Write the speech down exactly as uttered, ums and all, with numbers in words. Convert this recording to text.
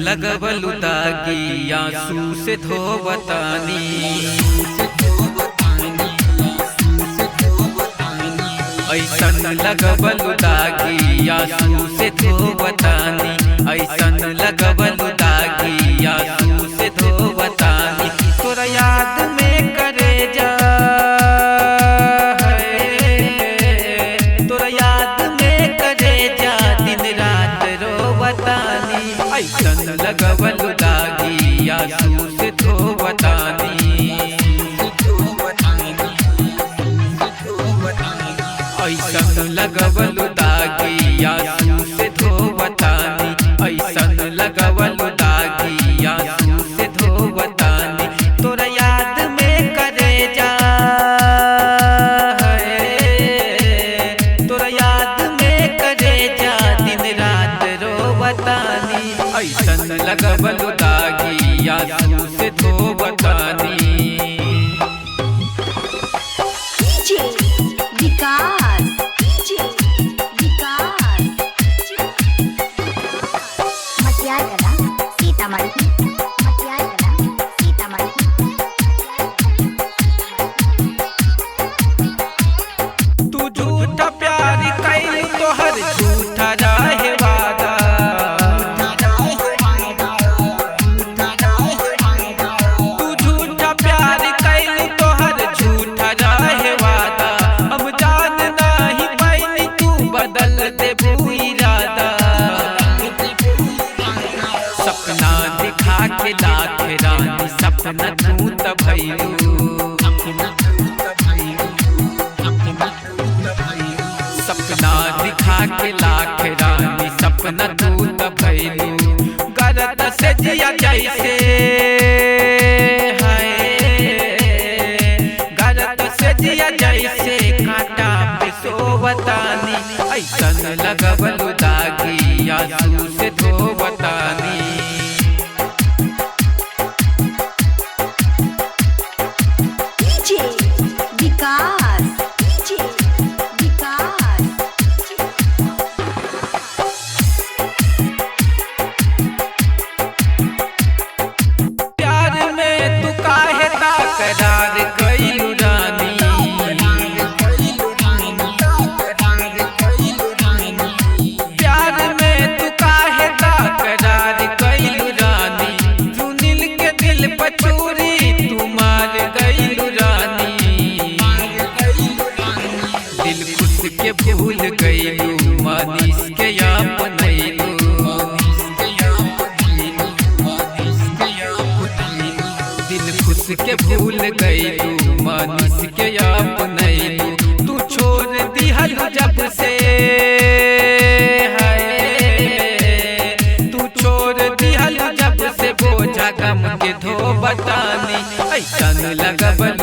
लगवलु दागी आंसू से धोवतानी। ऐसन लगवलु दागी आंसू से धोवतानी। ऐसन लगवलु दागी आंसू से धोवतानी। तोरा याद में करे जा तोरा याद में करे जा दिन रात रोवतानी। ऐसन लगवलु दागी आंसू से धोवतानी। ऐसन लगवलु दागी आंसू से धोवतानी। ऐसन लगवलु दागी आंसू से धोवतानी। तोरा याद में करे जा तोरा याद में करे जा दिन रात रोवतानी। ऐसन लगवलु दागी आंसू से धोवतानी। तू झूठा प्यार कैल तोहर झूठा रहे वादा। तू झूठा प्यार कैल तोहर झूठा रहे वादा। अब जान नहीं पैनी तू बदल देबू इरादा। सपना दिखा के लाख रानी सपना तू त भइलू। सपना दिखा के लाख रानी सपना तू त भइलू। गरत से जिया जैसे हाय गरत से जिया जैसे कांटा पे सोवतानी। ऐसन लगवलु दागी आंसू से धोवतानी। करार कैलु रानी प्यार में तू काहे दा करार कैलु रानी। सुनील के दिल पचूरी तू मार गइलु रानी। दिल खुश के भूल गइलु मनीष के अपनैलु। दिल खुश के भूल गइलू मनीष के अपनैलू। तू छोड़ दिहलु जब से हाय तू छोड़ दिहलु जब से बोझा गम के धोवतानी। ऐसन लगवलु